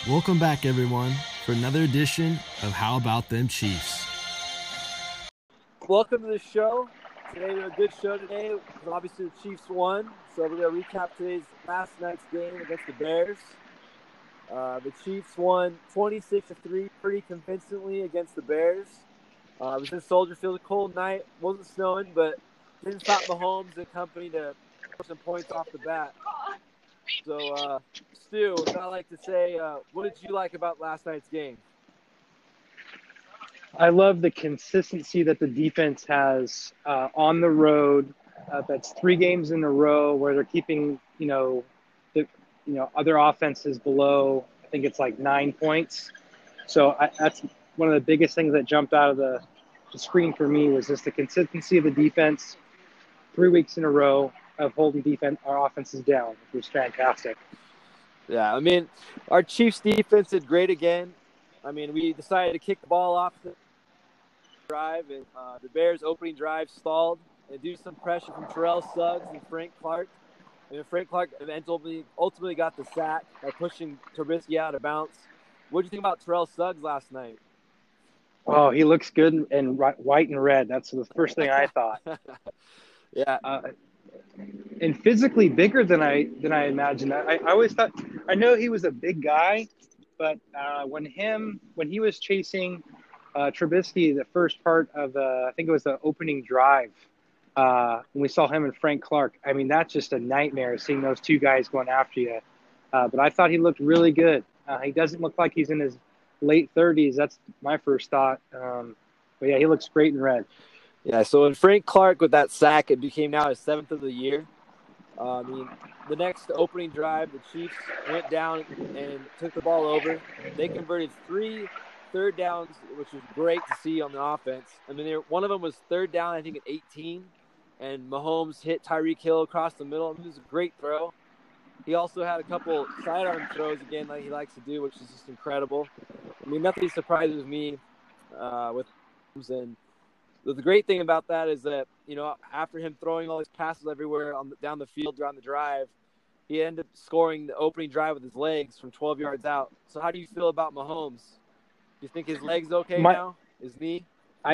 Welcome back, everyone, for another edition of How About Them Chiefs. Welcome to the show. Today we have a good show today. Obviously, the Chiefs won, so we're going to recap today's last night's game against the Bears. The Chiefs won 26-3 pretty convincingly against the Bears. It was in Soldier Field, a cold night. Wasn't snowing, but didn't stop Mahomes and company to put some points off the bat. So, Stu, as I like to say, what did you like about last night's game? I love the consistency that the defense has on the road. That's 3 games in a row where they're keeping, other offenses below. I think it's like 9 points. So that's one of the biggest things that jumped out of the screen for me was just the consistency of the defense. 3 weeks in a row of holding our offenses down, which was fantastic. Yeah, I mean, our Chiefs defense did great again. I mean, we decided to kick the ball off the drive, and the Bears' opening drive stalled and due to some pressure from Terrell Suggs and Frank Clark. And Frank Clark ultimately got the sack by pushing Trubisky out of bounds. What did you think about Terrell Suggs last night? Oh, he looks good in white and red. That's the first thing I thought. Yeah. And physically bigger than I imagined. I always thought, I know he was a big guy, but when he was chasing Trubisky, the first part of I think it was the opening drive, when we saw him and Frank Clark, I mean, that's just a nightmare seeing those two guys going after you. But I thought he looked really good. He doesn't look like he's in his late 30s. That's my first thought. But yeah, he looks great in red. Yeah, so when Frank Clark with that sack, it became now his 7th of the year. I mean, the next opening drive, the Chiefs went down and took the ball over. They converted 3 third downs, which was great to see on the offense. I mean, one of them was third down, I think, at 18, and Mahomes hit Tyreek Hill across the middle. I mean, it was a great throw. He also had a couple sidearm throws again, like he likes to do, which is just incredible. I mean, nothing surprises me with Mahomes. And the great thing about that is that, after him throwing all his passes everywhere down the field during the drive, he ended up scoring the opening drive with his legs from 12 yards out. So how do you feel about Mahomes? Do you think his leg's okay now? His knee?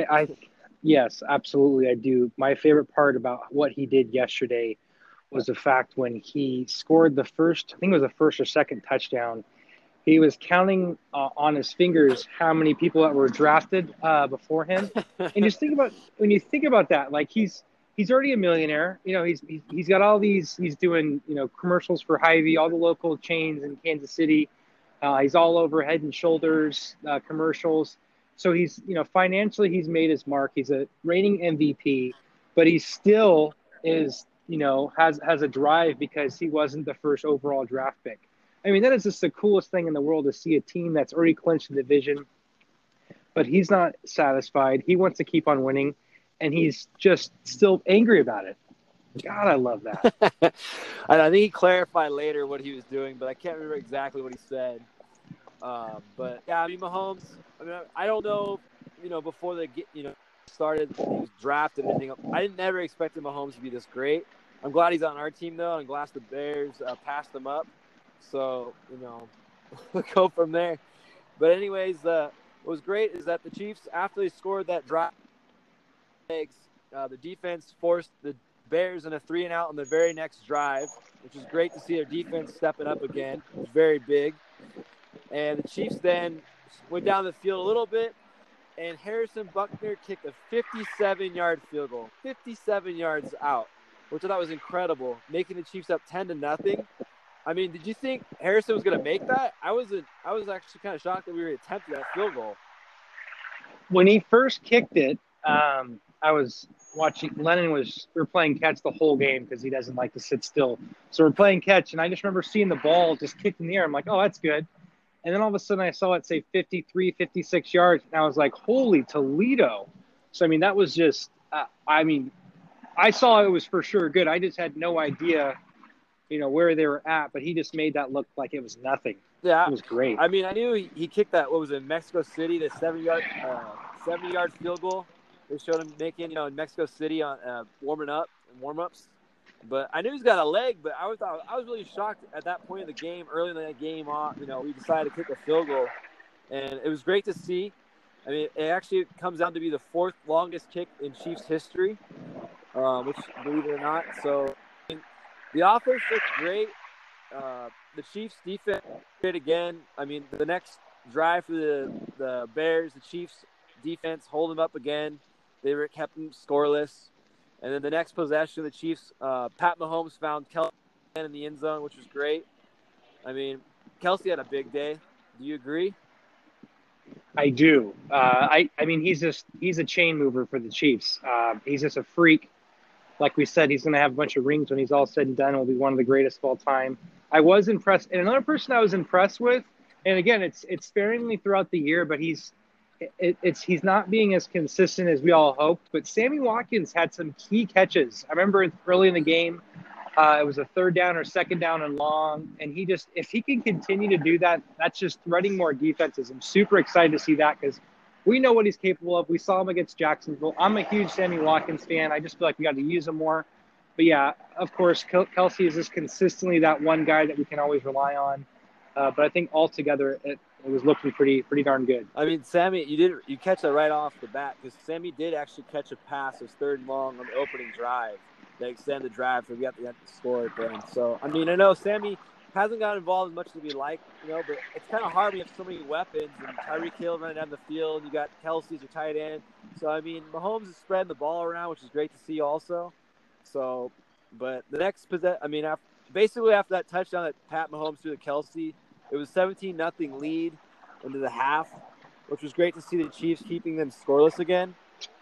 Yes, absolutely, I do. My favorite part about what he did yesterday was the fact when he scored the first, I think it was the first or second touchdown, he was counting on his fingers how many people that were drafted before him. And just when you think about that, like he's already a millionaire. He's got all these. He's doing commercials for Hy-Vee, all the local chains in Kansas City. He's all over Head and Shoulders commercials. So he's financially he's made his mark. He's a reigning MVP, but he still is has a drive because he wasn't the first overall draft pick. I mean, that is just the coolest thing in the world to see a team that's already clinched the division, but he's not satisfied. He wants to keep on winning, and he's just still angry about it. God, I love that. I think he clarified later what he was doing, but I can't remember exactly what he said. But, yeah, I mean, Mahomes, I don't know, before they started, he was drafted and everything. I never expected Mahomes to be this great. I'm glad he's on our team, though. I'm glad the Bears passed him up. So, we'll go from there. But anyways, what was great is that the Chiefs, after they scored that drive, the defense forced the Bears in a 3-and-out on the very next drive, which is great to see their defense stepping up again. It was very big. And the Chiefs then went down the field a little bit, and Harrison Buckner kicked a 57-yard field goal, 57 yards out, which I thought was incredible, making the Chiefs up 10-0. I mean, did you think Harrison was going to make that? I was actually kind of shocked that we were attempting that field goal. When he first kicked it, I was watching. We were playing catch the whole game because he doesn't like to sit still. So we're playing catch, and I just remember seeing the ball just kicked in the air. I'm like, oh, that's good. And then all of a sudden I saw it say 53, 56 yards, and I was like, holy Toledo. So, I mean, that was just I saw it was for sure good. I just had no idea where they were at, but he just made that look like it was nothing. Yeah. It was great. I mean, I knew he kicked that, what was it, Mexico City, the 70-yard field goal. They showed him making, in Mexico City on warm-ups. But I knew he's got a leg, but I was really shocked at that point in the game, early in the game. We decided to kick a field goal, and it was great to see. I mean, it actually comes down to be the fourth longest kick in Chiefs history, which, believe it or not. So I mean, the offense looked great. The Chiefs' defense did again. I mean, the next drive for the Bears, the Chiefs' defense hold them up again. They kept them scoreless. And then the next possession, the Chiefs, Pat Mahomes found Kelce in the end zone, which was great. I mean, Kelce had a big day. Do you agree? I do. I mean, he's a chain mover for the Chiefs. He's just a freak. Like we said, he's going to have a bunch of rings when he's all said and done. He'll be one of the greatest of all time. I was impressed. And another person I was impressed with, and again, it's sparingly throughout the year, but he's not being as consistent as we all hoped. But Sammy Watkins had some key catches. I remember early in the game, it was a third down or second down and long. And if he can continue to do that, that's just threading more defenses. I'm super excited to see that because we know what he's capable of. We saw him against Jacksonville. I'm a huge Sammy Watkins fan. I just feel like we got to use him more. But yeah, of course, Kelce is just consistently that one guy that we can always rely on. But I think altogether it was looking pretty darn good. I mean, Sammy, you catch that right off the bat because Sammy did actually catch a pass, his third and long on the opening drive. They extend the drive, so we have to score it then. So I mean, I know Sammy hasn't got involved as much as we like, but it's kind of hard when you have so many weapons and Tyreek Hill running down the field. You got Kelce's your tight end. So I mean, Mahomes is spreading the ball around, which is great to see also. So, but the next possession, I mean, basically after that touchdown that Pat Mahomes threw to Kelce, it was 17-0 lead into the half, which was great to see the Chiefs keeping them scoreless again.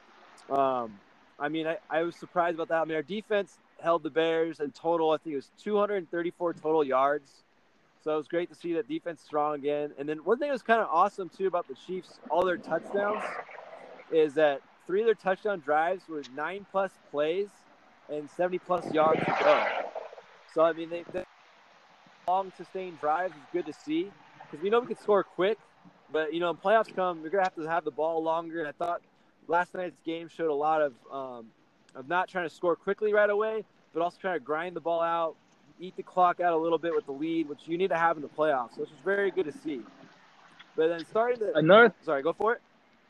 I mean, I was surprised about that. I mean, our defense held the Bears in total, I think it was 234 total yards. So it was great to see that defense strong again. And then one thing that was kind of awesome, too, about the Chiefs, all their touchdowns, is that 3 of their touchdown drives were 9+ plays and 70+ yards to go. So, I mean, they long, sustained drives is good to see because we know we can score quick. But, in playoffs come, you're going to have the ball longer. And I thought last night's game showed a lot of not trying to score quickly right away, but also trying to grind the ball out, eat the clock out a little bit with the lead, which you need to have in the playoffs. So it's just very good to see. But then sorry, go for it.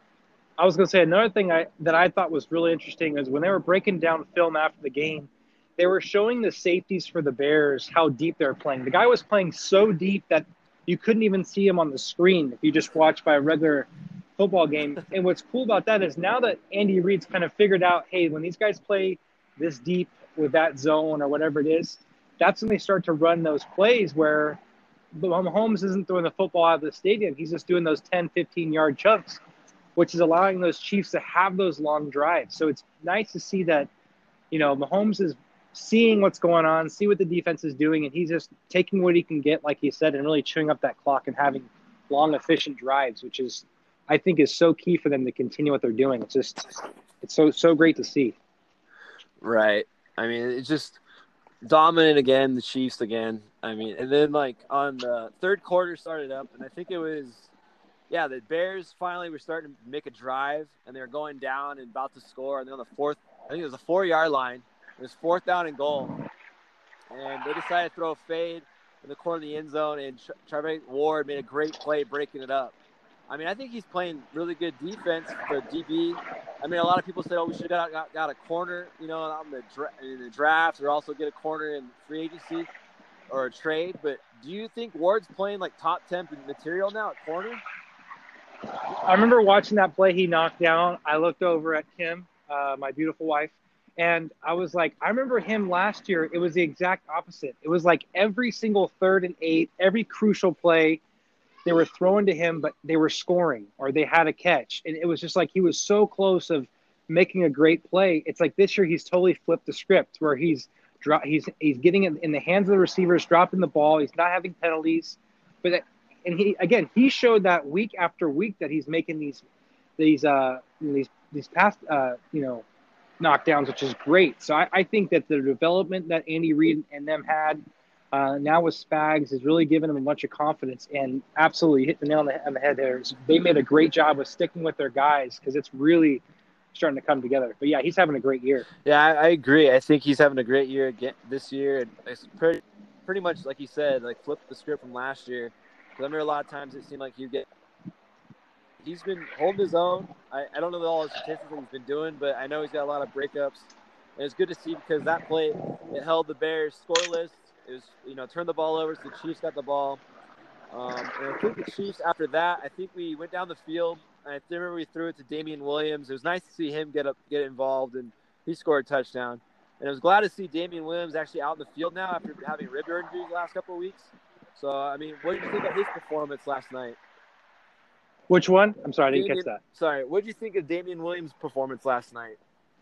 I was going to say another thing that I thought was really interesting is when they were breaking down film after the game, they were showing the safeties for the Bears how deep they're playing. The guy was playing so deep that you couldn't even see him on the screen if you just watched by a regular football game. And what's cool about that is now that Andy Reid's kind of figured out, hey, when these guys play this deep with that zone or whatever it is, that's when they start to run those plays where Mahomes isn't throwing the football out of the stadium. He's just doing those 10, 15-yard chunks, which is allowing those Chiefs to have those long drives. So it's nice to see that, Mahomes is seeing what's going on, see what the defense is doing, and he's just taking what he can get, like he said, and really chewing up that clock and having long, efficient drives, which is, I think, is so key for them to continue what they're doing. It's so great to see. Right. I mean, it's just dominant again, the Chiefs again. I mean, and then on the third quarter started up, and I think it was, the Bears finally were starting to make a drive, and they were going down and about to score, and then on the fourth, I think it was a 4-yard line. It was 4th down and goal, and they decided to throw a fade in the corner of the end zone, and Charvarius Ward made a great play breaking it up. I mean, I think he's playing really good defense for DB. I mean, a lot of people say, we should have got a corner, in the draft, or also get a corner in free agency or a trade. But do you think Ward's playing top 10 material now at corner? I remember watching that play he knocked down. I looked over at Kim, my beautiful wife, and I was like, I remember him last year. It was the exact opposite. It was like every single 3rd and 8, every crucial play, they were throwing to him, but they were scoring or they had a catch. And it was just like he was so close of making a great play. It's like this year he's totally flipped the script where he's getting it in the hands of the receivers, dropping the ball. He's not having penalties. And he showed that week after week that he's making these past knockdowns, which is great. So I think that the development that Andy Reid and them had now with Spags is really giving them a bunch of confidence, and absolutely hit the nail on the head there. They made a great job of sticking with their guys because it's really starting to come together. But yeah, he's having a great year. Yeah, I agree. I think he's having a great year again this year. And it's pretty much, like you said, like flip the script from last year. Because I remember a lot of times it seemed like he's been holding his own. I don't know all the statistics that he's been doing, but I know he's got a lot of breakups. And it's good to see because that play, it held the Bears scoreless. It was, turned the ball over so the Chiefs got the ball. And I think the Chiefs, after that, I think we went down the field. And I remember we threw it to Damian Williams. It was nice to see him get involved, and he scored a touchdown. And I was glad to see Damian Williams actually out in the field now after having rib injuries the last couple of weeks. So, I mean, what did you think of his performance last night? Which one? I'm sorry, I didn't catch that. Sorry, what did you think of Damian Williams' performance last night?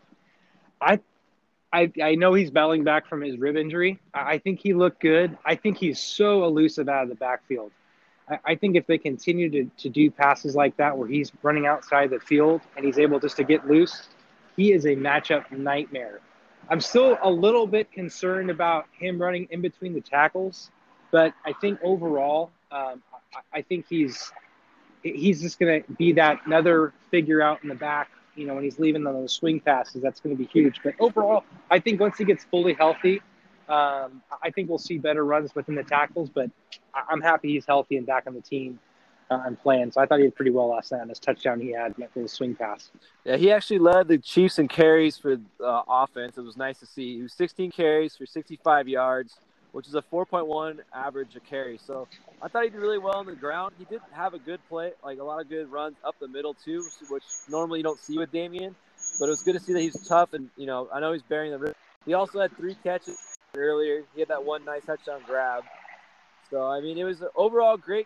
I know he's battling back from his rib injury. I think he looked good. I think he's so elusive out of the backfield. I think if they continue to do passes like that where he's running outside the field and he's able just to get loose, he is a matchup nightmare. I'm still a little bit concerned about him running in between the tackles, but I think overall, I think he's just going to be that another figure out in the back. When he's leaving on those swing passes, that's going to be huge. But overall, I think once he gets fully healthy, I think we'll see better runs within the tackles. But I'm happy he's healthy and back on the team and playing. So I thought he did pretty well last night on his touchdown he had for the swing pass. Yeah, he actually led the Chiefs in carries for offense. It was nice to see. He was 16 carries for 65 yards, which is a 4.1 average a carry. So I thought he did really well on the ground. He did have a good play, like a lot of good runs up the middle too, which normally you don't see with Damian. But it was good to see that he's tough, and I know he's bearing the risk. He also had 3 catches earlier. He had that one nice touchdown grab. So I mean, it was overall great.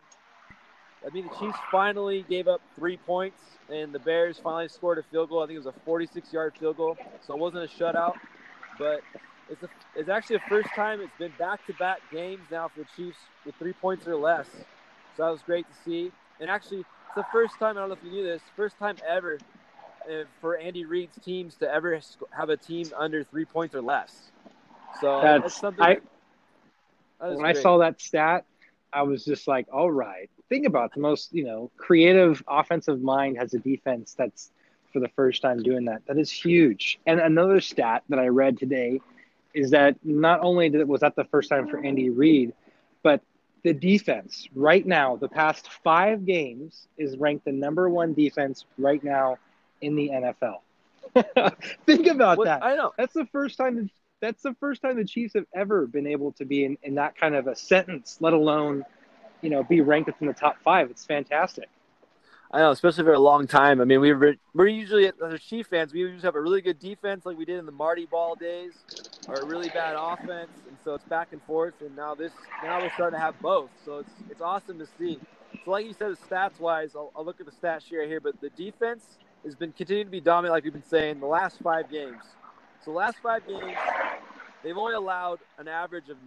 I mean, the Chiefs finally gave up 3 points, and the Bears finally scored a field goal. I think it was a 46-yard field goal, so it wasn't a shutout, but it's actually the first time it's been back-to-back games now for the Chiefs with 3 points or less. So that was great to see. And actually, it's the first time, I don't know if you knew this, first time ever for Andy Reid's teams to ever have a team under 3 points or less. So that's something. When I saw that stat, I was just like, all right. Think about the most, creative offensive mind has a defense that's for the first time doing that. That is huge. And another stat that I read today is that not only was that the first time for Andy Reid, but the defense right now, the past 5 games, is ranked the number 1 defense right now in the NFL. Think about that. I know. That's the first time the Chiefs have ever been able to be in that kind of a sentence, let alone, be ranked within the top 5. It's fantastic. I know, especially for a long time. I mean, we're usually, as Chief fans, we usually have a really good defense like we did in the Marty Ball days, or a really bad offense, and so it's back and forth. And now we're starting to have both, so it's awesome to see. So, like you said, stats-wise, I'll look at the stats sheet right here, but the defense has been continuing to be dominant, like we've been saying, the last 5 games. So, the last 5 games, they've only allowed an average of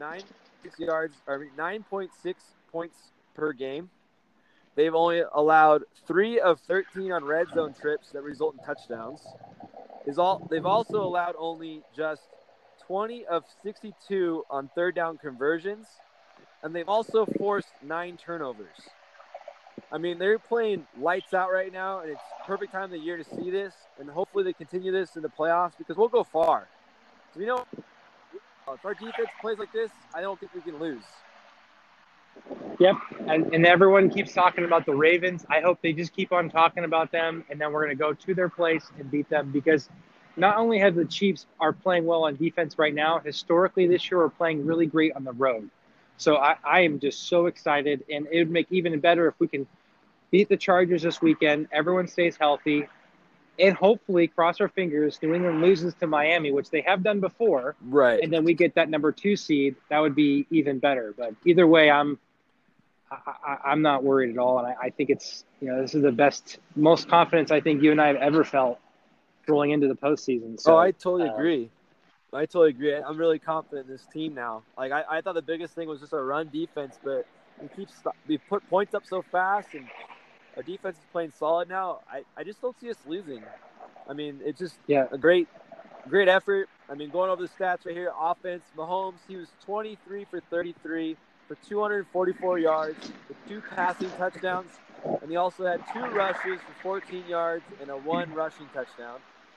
9.6 points per game. They've only allowed 3 of 13 on red zone trips that result in touchdowns. They've also allowed only just 20 of 62 on third down conversions, and they've also forced 9 turnovers. I mean, they're playing lights out right now, and it's perfect time of the year to see this, and hopefully they continue this in the playoffs because we'll go far. So, if our defense plays like this, I don't think we can lose. Yep, and everyone keeps talking about the Ravens. I hope they just keep on talking about them, and then we're going to go to their place and beat them because not only have the Chiefs are playing well on defense right now, historically this year we're playing really great on the road. So I am just so excited, and it would make even better if we can beat the Chargers this weekend, everyone stays healthy, and hopefully, cross our fingers, New England loses to Miami, which they have done before. Right. And then we get that number 2 seed. That would be even better. But either way, I'm not worried at all. And I think it's, this is the best, most confidence I think you and I have ever felt rolling into the postseason. So, I totally agree. I'm really confident in this team now. Like, I thought the biggest thing was just our run defense, but we put points up so fast, and our defense is playing solid now. I just don't see us losing. I mean, it's just a great effort. I mean, going over the stats right here, offense, Mahomes, he was 23 for 33 for 244 yards with 2 passing touchdowns. And he also had 2 rushes for 14 yards and a 1 rushing touchdown.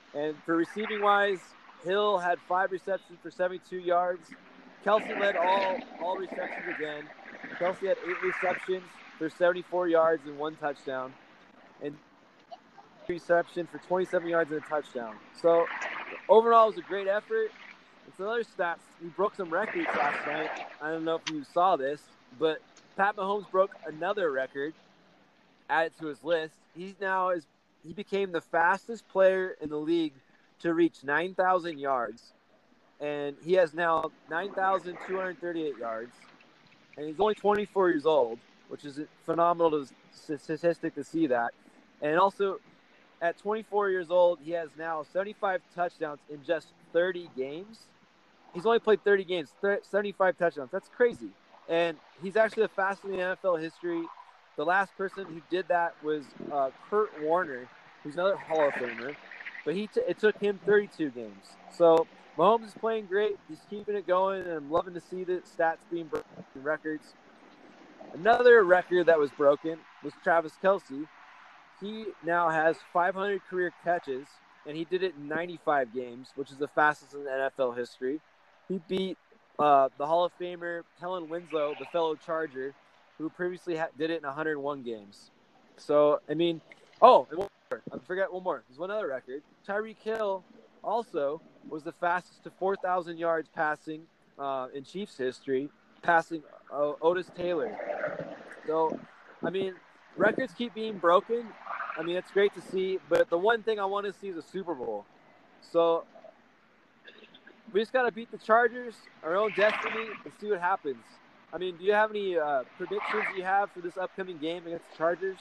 And for receiving wise, Hill had 5 receptions for 72 yards. Kelsey led all receptions again. Kelsey had 8 receptions for 74 yards and 1 touchdown. And reception for 27 yards and a touchdown. So overall, it was a great effort. And some other stats, we broke some records last night. I don't know if you saw this, but Pat Mahomes broke another record, added to his list. He became the fastest player in the league to reach 9,000 yards. And he has now 9,238 yards. And he's only 24 years old, which is a phenomenal statistic to see that. And also, at 24 years old, he has now 75 touchdowns in just 30 games. He's only played 30 games, 75 touchdowns. That's crazy. And he's actually the fastest in the NFL history. The last person who did that was Kurt Warner, who's another Hall of Famer. But it took him 32 games. So Mahomes is playing great. He's keeping it going, and I'm loving to see the stats being broken, records. Another record that was broken was Travis Kelce. He now has 500 career catches, and he did it in 95 games, which is the fastest in NFL history. He beat the Hall of Famer Kellen Winslow, the fellow Charger, who previously did it in 101 games. So, I mean, and one more. I forgot one more. There's one other record. Tyreek Hill also was the fastest to 4,000 yards passing in Chiefs history, passing Otis Taylor. So, I mean, records keep being broken. I mean, it's great to see, but the one thing I want to see is a Super Bowl. So we just got to beat the Chargers, our own destiny, and see what happens. I mean, do you have any predictions you have for this upcoming game against the Chargers?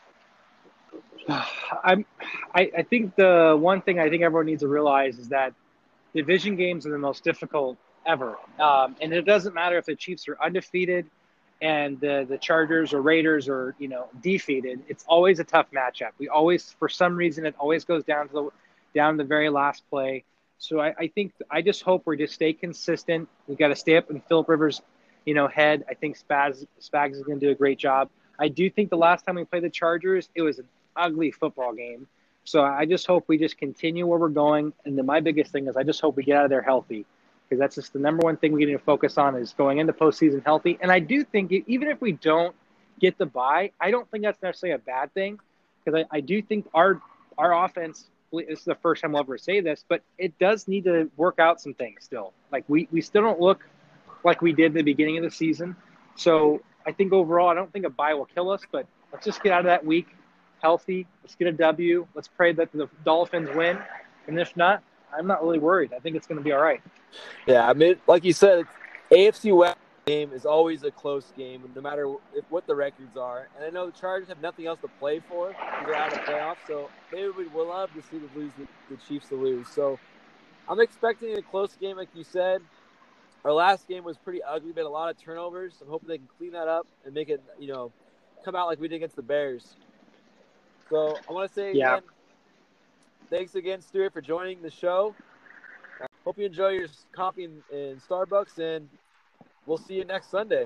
I think the one thing I think everyone needs to realize is that division games are the most difficult ever. And it doesn't matter if the Chiefs are undefeated and the Chargers or Raiders are, defeated. It's always a tough matchup. We always, for some reason, it always goes down to the very last play. So I just hope we just stay consistent. We got to stay up in Phillip Rivers, head. I think Spags is going to do a great job. I do think the last time we played the Chargers, it was an ugly football game. So I just hope we just continue where we're going. And then my biggest thing is I just hope we get out of there healthy, because that's just the number one thing we need to focus on is going into postseason healthy. And I do think even if we don't get the bye, I don't think that's necessarily a bad thing, because I do think our offense, this is the first time we'll ever say this, but it does need to work out some things still. Like we still don't look like we did at the beginning of the season. So I think overall, I don't think a bye will kill us, but let's just get out of that week healthy. Let's get a W. Let's pray that the Dolphins win. And if not, I'm not really worried. I think it's going to be all right. Yeah, I mean, like you said, AFC West game is always a close game, no matter what the records are. And I know the Chargers have nothing else to play for. They're out of the playoffs, so they would love to see the Chiefs to lose. So I'm expecting a close game, like you said. Our last game was pretty ugly. We had a lot of turnovers. I'm hoping they can clean that up and make it, come out like we did against the Bears. So I want to say again, thanks again, Stuart, for joining the show. Hope you enjoy your coffee in Starbucks, and we'll see you next Sunday.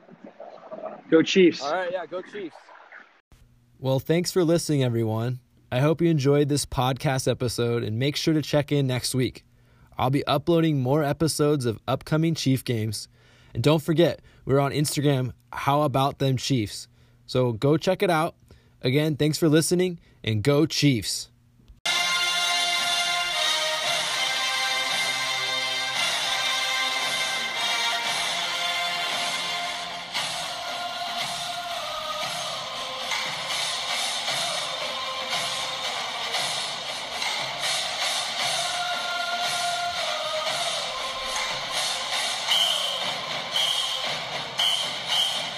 Go Chiefs. All right, yeah, go Chiefs. Well, thanks for listening, everyone. I hope you enjoyed this podcast episode, and make sure to check in next week. I'll be uploading more episodes of upcoming Chief games. And don't forget, we're on Instagram, How About Them Chiefs. So go check it out. Again, thanks for listening, and go Chiefs.